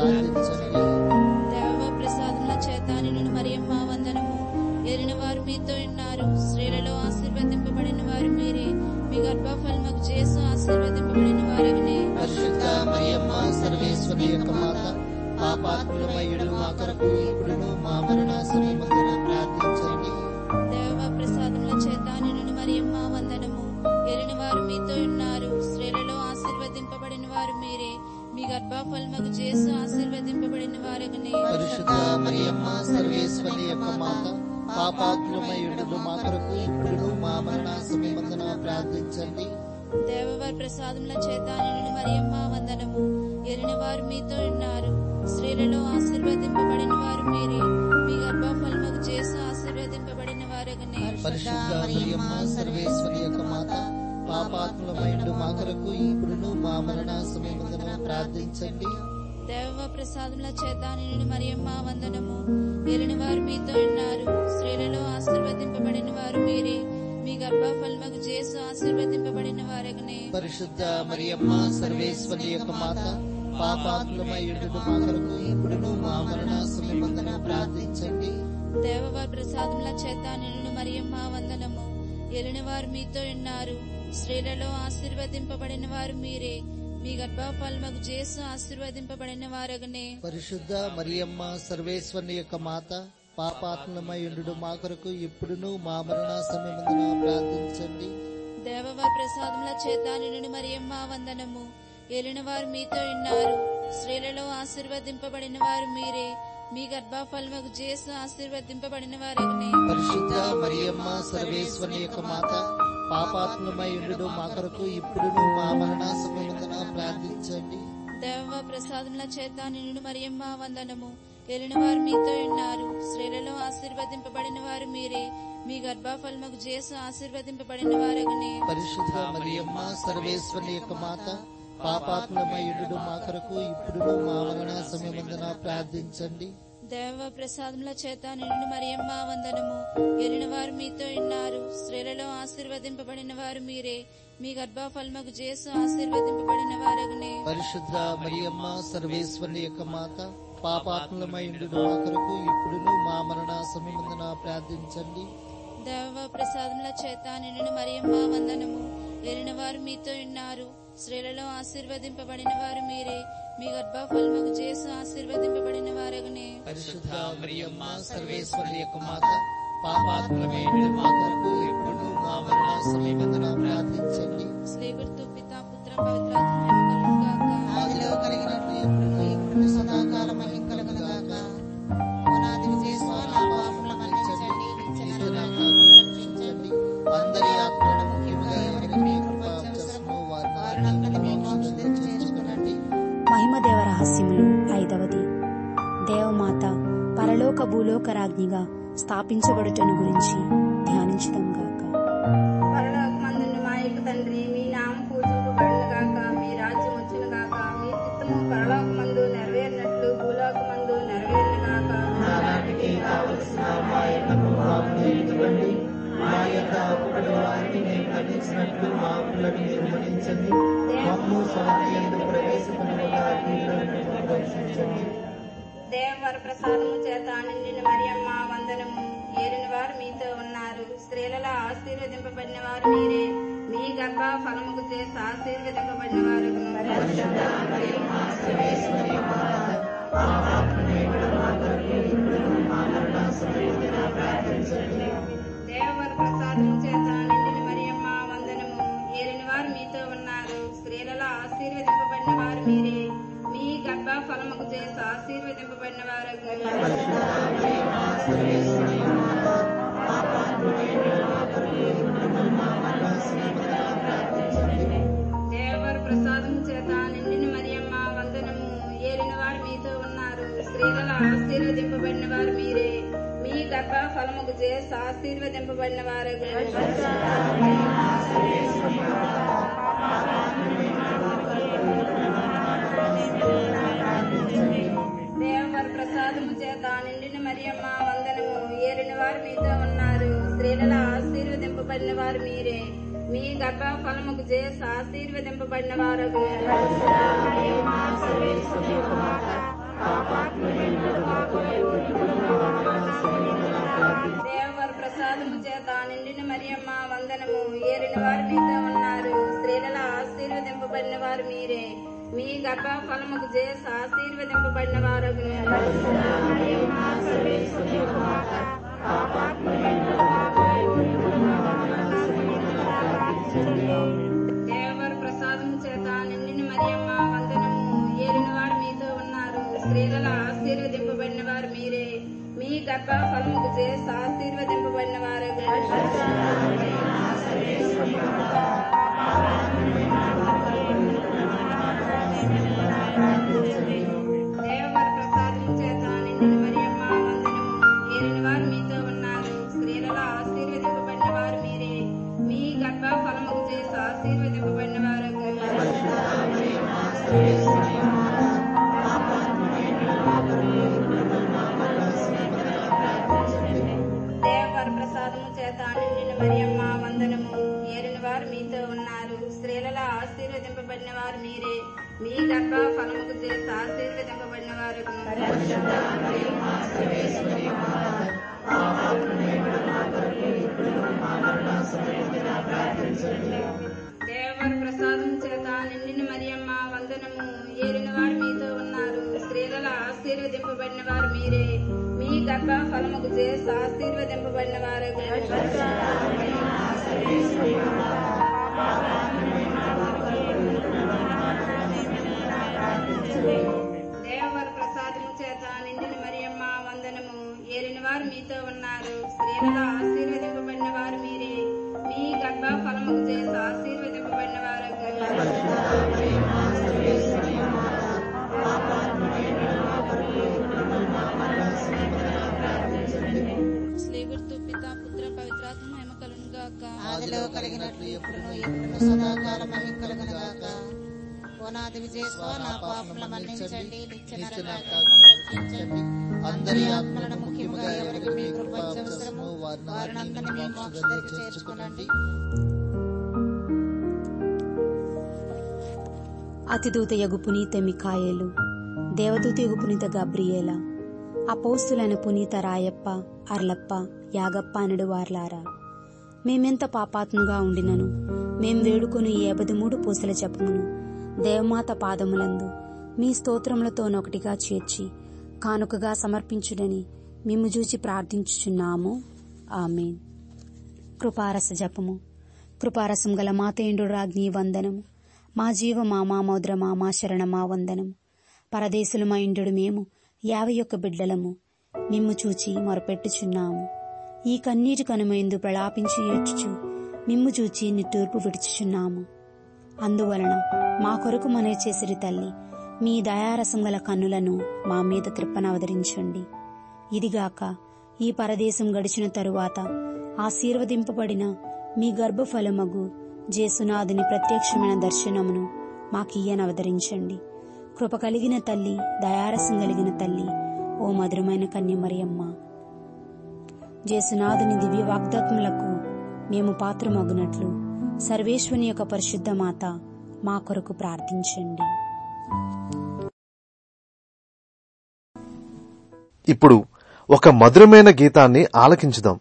E: ప్రార్థించండి.
D: దేవ ప్రసాదముల చేత నిన్ను మరియమ్మ వందనము. ఏలిన వారు మీతో ఉన్నారు, స్త్రీలలో ఆశీర్వదింపబడిన వారు మీరే. మీ గర్భఫలముకు చేసు ఆశీర్వదింపబడిన వారగనే.
E: పరిశుద్ధ మరియమ్మ సర్వేశ్వరి యొక్క మాత, పాపాత్ములమయ్యుడు మా కొరకు ఇప్పుడును మా మరణ సమయమందున ప్రార్థించండి.
D: దేవ ప్రసాదముల చేత నిన్ను మరియమ్మ వందనము. ఏలిన వారు మీతో ఉన్నారు, స్త్రీలలో ఆశీర్వదింపబడిన వారు మీరే. మీ గర్భఫలముకు చేసు ఆశీర్వదింపబడిన వారగనే.
E: పరిశుద్ధ మరియమ్మ సర్వేశ్వరి యొక్క మాత, పాపాత్ములమయ్యుడు మా కొరకు ఇప్పుడును మా మరణ సమయమందున ప్రార్థించండి.
D: దేవవారి ప్రసాదముల చేత నిన్ను మరియమ్మ వందనము. ఏలిన వారు మీతో ఉన్నారు, స్త్రీలలో ఆశీర్వదింపబడిన వారు మీరే. మీ గర్భఫలముకు చేసు ఆశీర్వదింపబడిన వారగనే.
E: పరిశుద్ధ మరియమ్మ సర్వేశ్వరి యొక్క మాత, పాపాత్ములమయ్యుడు మా కొరకు ఇప్పుడును మా మరణ సమయమందున ప్రార్థించండి.
D: దేవ ప్రసాదముల చేత నిన్ను మరియమ్మ వందనము. ఏలిన వారు మీతో ఉన్నారు, స్త్రీలలో ఆశీర్వదింపబడిన వారు మీరే. మీ గర్భఫలముకు చేసు ఆశీర్వదింపబడిన వారగనే.
E: పరిశుద్ధ మరియమ్మ సర్వేశ్వరి యొక్క మాత, పాపాత్ములమయ్యుడు మా కొరకు ఇప్పుడును మా మరణ సమయమందున ప్రార్థించండి.
D: దేవవారి ప్రసాదముల చేత నిన్ను మరియమ్మ వందనము. ఏలిన వారు మీతో ఉన్నారు, స్త్రీలలో ఆశీర్వదింపబడిన వారు మీరే. మీ గర్భఫలముకు చేసు ఆశీర్వదింపబడిన వారగనే.
E: పరిశుద్ధ మరియమ్మ సర్వేశ్వరి యొక్క మాత, పాపాత్ములమయ్యుడు మా కొరకు ఇప్పుడును మా మరణ సమయమందున ప్రార్థించండి.
D: దేవవారి ప్రసాదముల చేత నిన్ను మరియమ్మ వందనము. ఏలిన వారు మీతో ఉన్నారు, స్త్రీలలో ఆశీర్వదింపబడిన వారు మీరే. మీ గర్భఫలముకు చేసు ఆశీర్వదింపబడిన వారగనే.
E: పరిశుద్ధ మరియమ్మ సర్వేశ్వరి యొక్క మాత, పాపాత్ములమయ్యుడు మా కొరకు ఇప్పుడును మా మరణ సమయమందున ప్రార్థించండి.
D: దేవ ప్రసాదముల చేత నిన్ను మరియమ్మ వందనము. ఏలిన వారు మీతో ఉన్నారు, స్త్రీలలో ఆశీర్వదింపబడిన వారు మీరే. మీ గర్భఫలముకు చేసు ఆశీర్వదింపబడిన వారగనే.
E: పరిశుద్ధ మరియమ్మ సర్వేశ్వరి యొక్క మాత, పాపాత్ములమయ్యుడు మా కొరకు ఇప్పుడును మా మరణ సమయమందున ప్రార్థించండి.
D: దేవ ప్రసాదముల చేత నిన్ను మరియమ్మ వందనము. ఏలిన వారు మీతో ఉన్నారు, స్త్రీలలో ఆశీర్వదింపబడిన వారు మీరే. మీ గర్భఫలముకు చేసు ఆశీర్వదింపబడిన వారగనే.
E: పరిశుద్ధ మరియమ్మ సర్వేశ్వరి యొక్క మాత, పాపాత్ములమయ్యుడు మా కొరకు ఇప్పుడును మా మరణ సమయమందున ప్రార్థించండి.
D: దేవ ప్రసాదముల చేత నిన్ను మరియమ్మ వందనము. ఏలిన వారు మీతో ఉన్నారు, స్త్రీలలో ఆశీర్వదింపబడిన వారు మీరే. మీ గర్భఫలముకు చేసు ఆశీర్వదింపబడిన వారగనే.
E: పరిశుద్ధ మరియమ్మ సర్వేశ్వరి యొక్క మాత, పాపాత్ములమయ్యుడు మా కొరకు ఇప్పుడును మా మరణ సమయమందున ప్రార్థించండి.
D: స్లేవర్తు పితా పుత్ర పవిత్రాత్మ కలుగును గాక.
F: ఆదిలో కలిగినట్లు ఎప్పుడును ఇప్పుడు సదాకాలం మహిమ కలుగును గాక. పునాది విజయస్వ నా పాపముల మన్నించండి, నిత్య నరకాగ్ని రక్షించండి.
E: అందరి ఆత్మలను ముఖ్యముగా ఎవరికి మీ కృప అవసరమో వారిని మీ మోక్షం చేర్చుకునండి.
C: మహిమదేవ రహస్యములు ఐదవది. దేవమాత పరలోక భూలోక రాజ్ఞిగా స్థాపించబడుటను గురించి ధ్యానించుదాం గాక.
G: పరలోకమందున్న మా యొక్క తండ్రి, మీ నామం పూజింపబడును గాక. మీ రాజ్యం వచ్చును గాక. మీ చిత్తము పరలోకమందు నెరవేరినట్లు భూలోకమందు నెరవేరును గాక.
E: నానాటికి కావలసిన మా ఎన్నము మాకు నేర్చుకోండి. మా యొక్క అప్పుల వారిని మేము మన్నించినట్లు మా అప్పులను మీరు మన్నించండి. మమ్ము స్వామి యందు ప్రవేశపెట్టకుండా అగ్నిలోకి రక్షించండి.
G: దేవవర ప్రసాదము చేత నిండిన మరియమ్మ వందనము. ఏలిన వారు మీతో ఉన్నారు, స్త్రీలలో ఆశీర్వదింపబడిన వారు మీరే. మీ గర్భ ఫలముకు చేసి ఆశీర్వదింపబడిన వారు. దేవవర ప్రసాదము చేత నిండిన మరియమ్మ వందనము. ఏలిన వారు మీతో ఉన్నారు, స్త్రీలలో ఆశీర్వదింపబడిన వారు మీరే. మీ గర్భ ఫలముకు చేసి ఆశీర్వదింపబడిన వారు. దేవవర ప్రసాదము చేత నిండిన మరియమ్మ వందనము. ఏలిన వారు మీతో ఉన్నారు, స్త్రీలలో ఆశీర్వదింపబడిన వారు మీరే. మీ గర్భ ఫలముకు చేసి ఆశీర్వదింపబడిన వారు. దేవవర ప్రసాదము చేత నిండిన మరియమ్మ వందనము. ఏలిన వారు మీతో ఉన్నారు, స్త్రీలలో ఆశీర్వదింపబడిన వారు మీరే. మీ గర్భ ఫలముకు చేసి ఆశీర్వదింపబడిన వారు. దేవవర ప్రసాదము చేత నిండిన మరియమ్మ వందనము. ఏలిన వారు మీతో ఉన్నారు, స్త్రీలలో ఆశీర్వదింపబడిన వారు మీరే. మీ గర్భ ఫలముకు చేసి ఆశీర్వదింపబడిన వారు. దేవవర ప్రసాదము చేత నిండిన మరియమ్మ వందనము. ఏలిన వారు మీతో ఉన్నారు, స్త్రీలలో ఆశీర్వదింపబడిన వారు మీరే. మీ గర్భ ఫలముకు చేసి ఆశీర్వదింపబడిన వారు. దేవవర ప్రసాదము చేత నిండిన మరియమ్మ వందనము. ఏలిన వారు మీతో ఉన్నారు, స్త్రీలలో ఆశీర్వదింపబడిన వారు మీరే. మీ గర్భ ఫలముకు చేసి ఆశీర్వదింపబడిన వారు. దేవవర ప్రసాదము చేత నిండిన మరియమ్మ వందనము. ఏలిన వారు మీతో ఉన్నారు, స్త్రీలలో ఆశీర్వదింపబడిన వారు మీరే. మీ గర్భ ఫలముకు చేసి ఆశీర్వదింపబడిన వారు. దేవవర ప్రసాదం చేత నిండిన మరియమ్మ వందనము. ఏలిన వారు మీతో ఉన్నారు, స్త్రీలలో ఆశీర్వదింపబడిన వారు మీరే. మీ గర్భ ఫలముకు చేసి ఆశీర్వదింపబడిన వారు. దేవవర ప్రసాదము చేత నిండిన మరియమ్మ వందనము. ఏలిన వారు మీతో ఉన్నారు, స్త్రీలలో ఆశీర్వదింపబడిన వారు మీరే. మీ గర్భ ఫలముకు చేసి ఆశీర్వదింపబడిన వారు.
D: స్లేగుర్తు పితా పుత్ర పవిత్రాత్మ మహిమ కలుగును గాక.
F: ఆదిలో కలిగినట్లు ఎప్పుడును ఎప్పుడును సదాకాలం మహిమ కలుగును గాక. ఓనాది విజయస్వ నా పాపముల మన్నించండి, నిత్య నరకాగ్ని రక్షించండి. అందరి ఆత్మలను ముఖ్యముగా ఎవరికి మీ కృప అవసరమో వారినందరినీ మీ మోక్ష దగ్గరికి చేర్చుకోనండి.
C: అతిదూత యగు పునీత మిఖాయేలు, దేవదూత యగు పునీత గబ్రియేల, అపౌస్తులైన పునీత రాయప్ప, అర్లప్ప, యాగప్ప అనడు వార్లారా, మేమెంత పాపాత్ముగా ఉండినను మేం వేడుకొని ఏబది మూడు పూసల జపమును దేవమాత పాదములందు మీ స్తోత్రములతోనొకటిగా చేర్చి కానుకగా సమర్పించుడని మిమ్ము చూచి ప్రార్థించుచున్నాము. ఆమేన్. కృపారస జపము. కృపారసం గల మాతేండు రాజ్ఞి వందనము. మా జీవమా మా మౌద్రమా మా శరణమా వందనము. పరదేశులమా ఇండు మేము యాభై ఒక్క బిడ్డలము మిమ్ము చూచి మొరపెట్టుచున్నాము. ఈ కన్నీటి కనుమైందు ప్రలాపించి ఏడ్చుచు మిమ్ము చూచి నిట్టూర్పు విడుచుచున్నాము. అందువలన మా కొరకు మనే చేసిరి తల్లి, మీ దయారసం గల కన్నులను మా మీద త్రిప్పనవదరించండి. ఇదిగాక ఈ పరదేశం గడిచిన తరువాత ఆశీర్వదింపబడిన మీ గర్భఫలమగు జేసునాథుని ప్రత్యక్షమైన దర్శనమును మాకియ్యనవదరించండి. కృప కలిగిన తల్లి, దయారసం కలిగిన తల్లి, ఓ మధురమైన కన్యమరియమ్మ, జేసునాథుని దివ్య వాగ్దాత్ములకు మేము పాత్రమగునట్లు సర్వేశ్వని యొక్క పరిశుద్ధ మాత మా కొరకు ప్రార్థించండి.
A: ఇప్పుడు ఒక మధురమైన గీతాన్ని ఆలకించుదాం.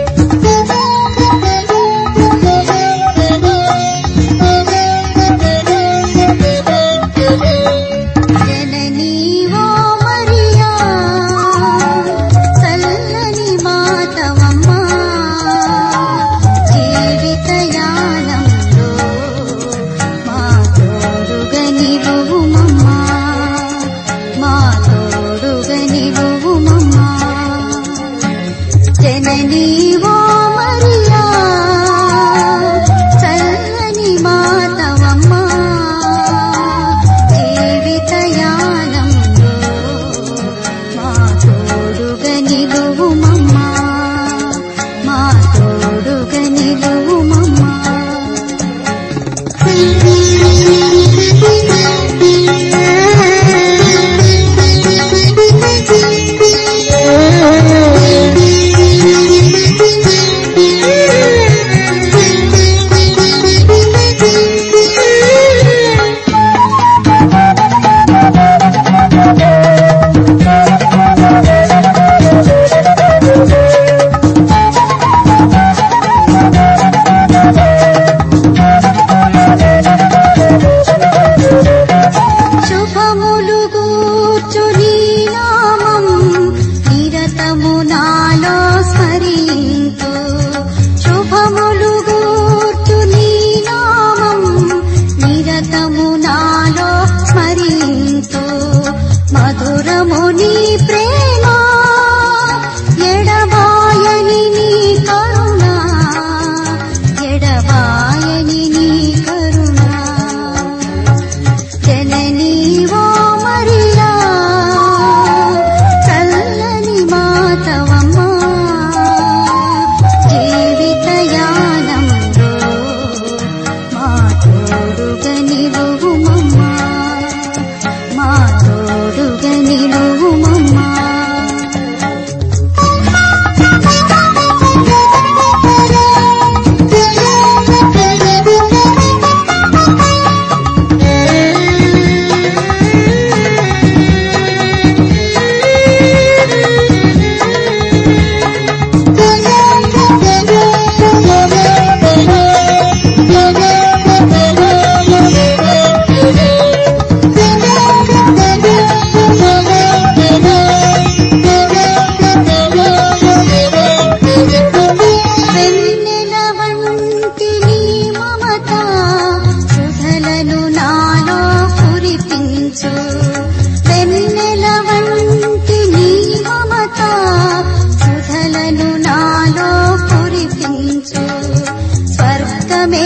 E: Thank you.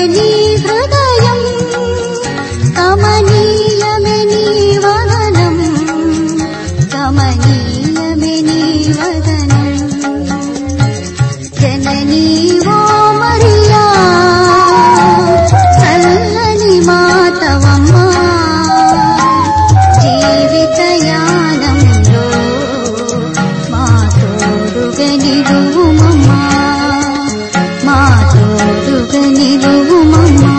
H: నీ హృదయం కమనీయమే నీ వదనం కమనీయమే నీ వదనం జననీ ఓ మరియా చల్లని మాతవమ్మా జీవితయానంలో మా తోడుగా నిలువుమమ్మా మా తోడుగా నిలువుమమ్మా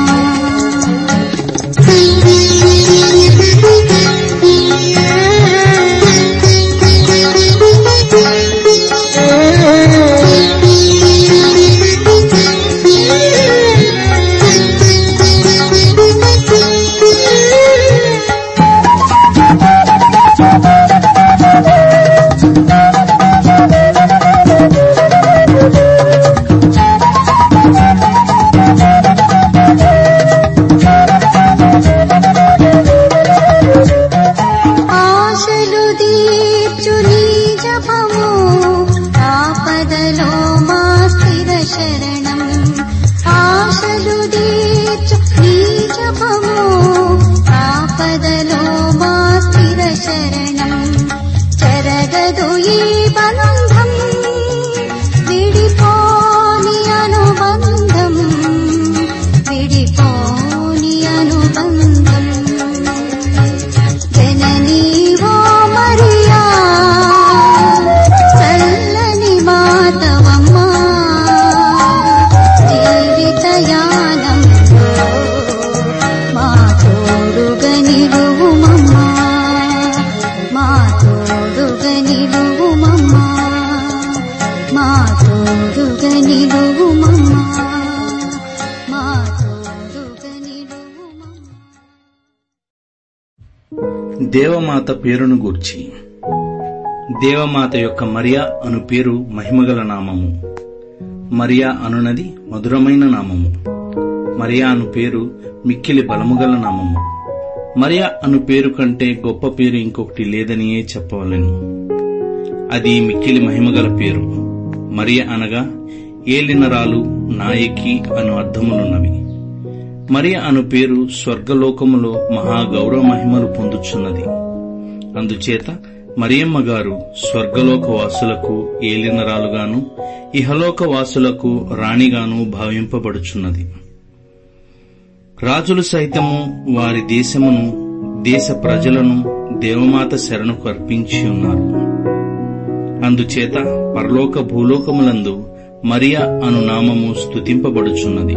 H: ఆశలు దీర్చు నీ జపము ఆపదలో మా స్థిర శరణం ఆశలు దీర్చు నీ జపము ఆపదలో మా స్థిర శరణం చెరగదు ఈ బంధం విడిపోని అనుబంధం విడిపోని అనుబంధం జననీ ఓ మరియా చల్లని మాతవమ్మా జీవితయానంలో మా తోడుగా నిలువుమమ్మా మా తోడుగా నిలువుమమ్మా మా తోడుగా నిలువుమమ్మా మా తోడుగా నిలువుమమ్మా.
I: దేవమాత పేరును గూర్చి. దేవమాత యొక్క మరియా అను పేరు మహిమగల నామము. మరియా అనునది మధురమైన నామము. మరియా అను పేరు మిక్కిలి బలముగల నామము. మరియా అను పేరు కంటే గొప్ప పేరు ఇంకొకటి లేదనియే చెప్పవలెను. అది మిక్కిలి మహిమగల పేరు. మరియ అనగా ఏలినరాలు, నాయకి అను అర్థములున్నవి. మరియ అను పేరు స్వర్గలోకములో మహా గౌరవ మహిమలు పొందుచున్నది. అందుచేత మరియమ్మ గారు స్వర్గలోక వాసులకు ఏలినరాలుగాను ఇహలోక వాసులకు రాణిగాను భావింపబడుచున్నది. రాజులు సైతము వారి దేశమును దేశ ప్రజలను దేవమాత శరణుకు అర్పించి ఉన్నారు. అందుచేత పరలోక భూలోకములందు మరియ అను నామము స్తుతింపబడుచున్నది.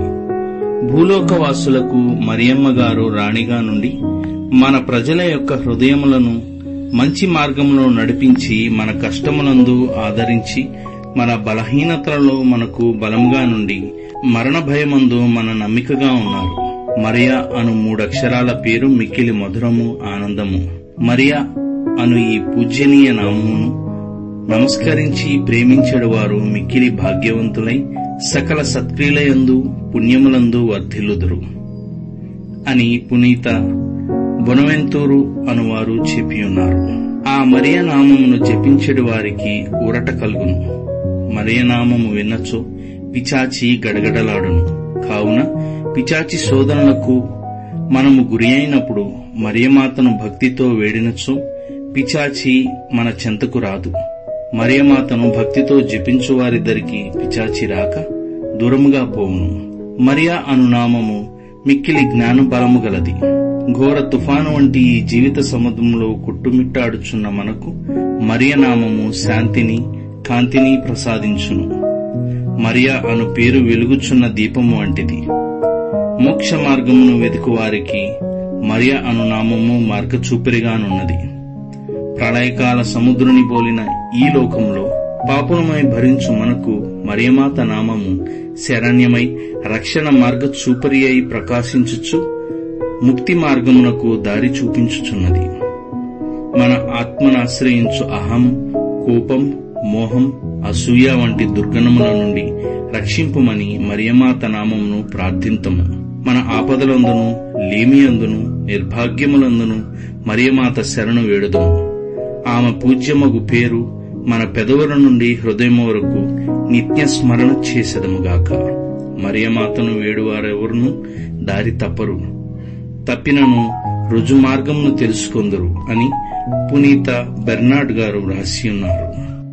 I: భూలోకవాసులకు మరియమ్మ గారు రాణిగా నుండి మన ప్రజల యొక్క హృదయములను మంచి మార్గంలో నడిపించి మన కష్టములందు ఆదరించి మన బలహీనతలలో మనకు బలముగా నుండి మరణ భయమందు మన నమ్మికగా ఉన్నారు. మరియా అను మూడక్షరాల పేరు మిక్కిలి మధురము, ఆనందము. మరియా అను ఈ పూజ్యనీయ నామమును నమస్కరించి ప్రేమించెడు వారు మిక్కిలి భాగ్యవంతులై సకల సత్క్రియలయందు పుణ్యములందు వర్ధిల్లుదురు అని పునీత బొనవెంతూరు అనువారు చెప్పియున్నారు. ఆ మరియ నామమును జపించెడు వారికి ఊరట కలుగును. మరియ నామము విన్నచో పిచాచి గడగడలాడును. కావున పిచాచి శోధనలకు మనము గురి అయినప్పుడు మరియమాతను భక్తితో వేడినచో పిచాచి మన చెంతకు రాదు. మరియమాతను భక్తితో జపించు వారిద్దరికి పిచాచి రాక దూరముగా పోవును. మరియా అను నామము మిక్కిలి జ్ఞాన బలము గలది. ఘోర తుఫాను వంటి ఈ జీవిత సముద్రంలో కొట్టుమిట్టాడుచున్న మనకు మరియ నామము శాంతిని, కాంతిని ప్రసాదించును. మరియా అను పేరు వెలుగుచున్న దీపము వంటిది. మోక్ష మార్గమును వెతుకు వారికి మరియా అను నామము మార్గచూపిరిగానున్నది. ప్రళయకాల సముద్రుని పోలిన ఈ లోకంలో పాపులమై భరించు మనకు మరియమాత నామము శరణ్యమై రక్షణ మార్గ చూపరి అయి ప్రకాశించుచు ముక్తి మార్గమునకు దారి చూపించుచున్నది. మన ఆత్మనాశ్రయించు అహం, కోపం, మోహం, అసూయ వంటి దుర్గణముల నుండి రక్షింపుమని మరియమాత నామమును ప్రార్థింతము. మన ఆపదలందును, లేమియందును, నిర్భాగ్యములందును మరియమాత శరణు వేడుదము. ఆమె పూజ్యమగు పేరు మన పెదవుల నుండి హృదయము వరకు నిత్య స్మరణ చేసెదముగాక. మరియమాతను వేడువారెవరును దారి తప్పరు, తప్పినను రుజుమార్గమును తెలుసుకొందరు అని పునీత బెర్నార్డ్ గారు రాసి ఉన్నారు.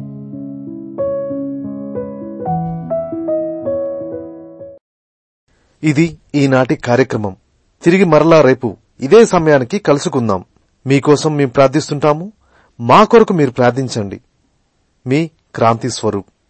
A: ఇది ఈనాటి కార్యక్రమం. తిరిగి మరలా రేపు ఇదే సమయానికి కలుసుకుందాం. మీకోసం మేము ప్రార్థిస్తుంటాము. మా కొరకు మీరు ప్రార్థించండి. మీ క్రాంతి స్వరూప్.